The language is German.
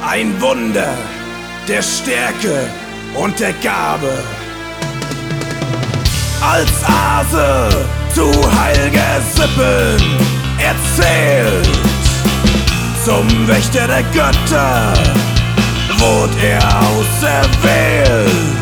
Ein Wunder der Stärke und der Gabe. Als Ase zu heil'ger Sippen erzählt, zum Wächter der Götter wurde er auserwählt.